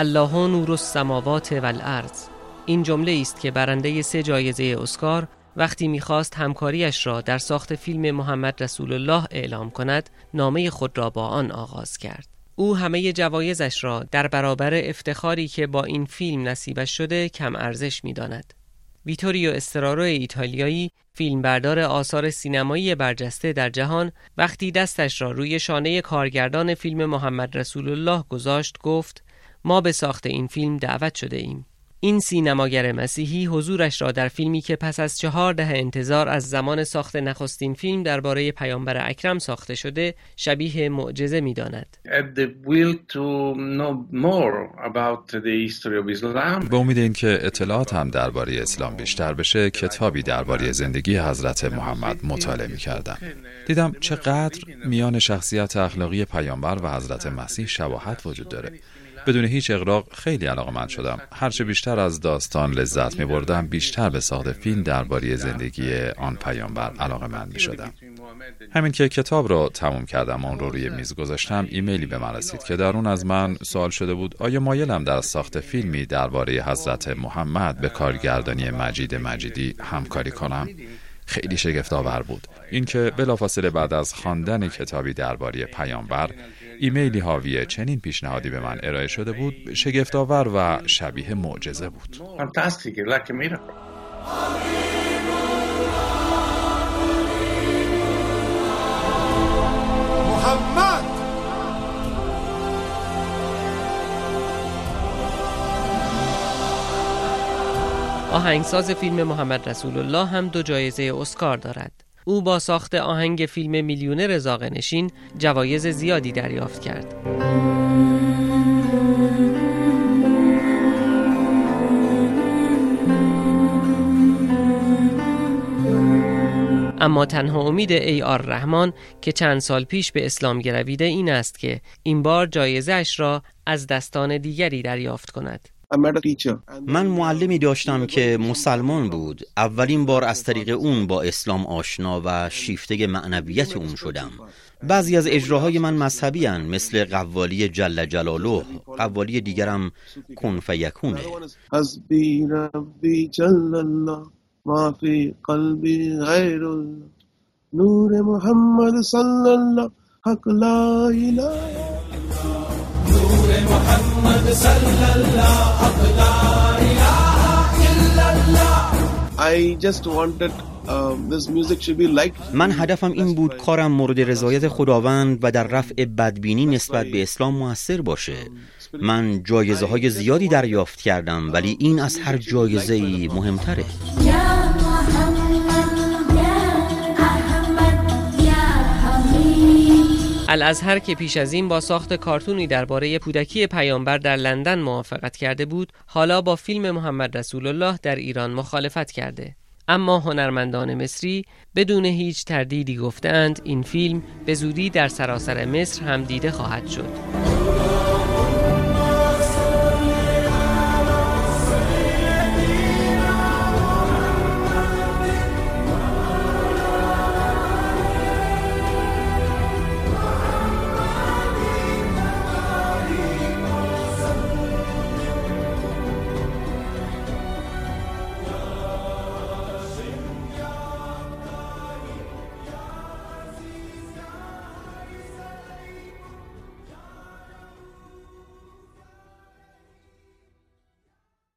الله نور السماوات والارض. این جمله است که برنده 3 جایزه اسکار وقتی می‌خواست همکاریش را در ساخت فیلم محمد رسول الله اعلام کند، نامه خود را با آن آغاز کرد. او همه جوایزش را در برابر افتخاری که با این فیلم نصیبش شده کم ارزش می‌داند. ویتوریو استرارو ایتالیایی، فیلمبردار آثار سینمایی برجسته در جهان، وقتی دستش را روی شانه کارگردان فیلم محمد رسول الله گذاشت گفت: ما به ساخت این فیلم دعوت شده ایم. این سینماگر مسیحی حضورش را در فیلمی که پس از 4 دهه انتظار از زمان ساخت نخستین فیلم درباره پیامبر اکرم ساخته شده شبیه معجزه می‌داند. به امید اینکه اطلاعات هم درباره اسلام بیشتر بشه، کتابی درباره زندگی حضرت محمد مطالعه می‌کردم. دیدم چقدر میان شخصیت اخلاقی پیامبر و حضرت مسیح شباهت وجود داره. بدون هیچ اغراق خیلی علاقه‌مند شدم. هرچه بیشتر از داستان لذت می‌بردم، بیشتر به ساخت فیلم درباره زندگی آن پیامبر علاقه‌مند می‌شدم. همین که کتاب رو تموم کردم، اون رو روی میز گذاشتم، ایمیلی به من رسید که در اون از من سوال شده بود آیا مایلم در ساخت فیلمی درباره حضرت محمد به کارگردانی مجید مجیدی همکاری کنم. خیلی شگفت‌آور بود اینکه بلافاصله بعد از خواندن کتابی درباره پیامبر ایمیلی حاوی چنین پیشنهادی به من ارائه شده بود. شگفت‌آور و شبیه معجزه بود. محمد آهنگساز فیلم محمد رسول الله هم 2 جایزه اسکار دارد. او با ساخت آهنگ فیلم میلیونر زاغه‌نشین جوایز زیادی دریافت کرد. اما تنها امید AR رحمان که چند سال پیش به اسلام گرویده این است که این بار جایزه اش را از دستان دیگری دریافت کند. من معلمی داشتم که مسلمان بود. اولین بار از طریق اون با اسلام آشنا و شیفته معنویت اون شدم. بعضی از اجراهای من مذهبی هن، مثل قوالی جل جلاله. قوالی دیگرم کن فیکونه. حسبی ربی جل الله ما فی قلبی غیر الله نور محمد صلی الله حق لا اله محمد صلی الله حق لا اله الا الله. I just wanted this music should be liked. من هدفم این بود کارم مورد رضایت خداوند و در رفع بدبینی نسبت به اسلام مؤثر باشه. من جایزه های زیادی دریافت کردم ولی این از هر جایزه‌ای مهمتره. الازهر که پیش از این با ساخت کارتونی درباره کودکی پیامبر در لندن موافقت کرده بود، حالا با فیلم محمد رسول الله در ایران مخالفت کرده. اما هنرمندان مصری بدون هیچ تردیدی گفتند این فیلم به زودی در سراسر مصر هم دیده خواهد شد.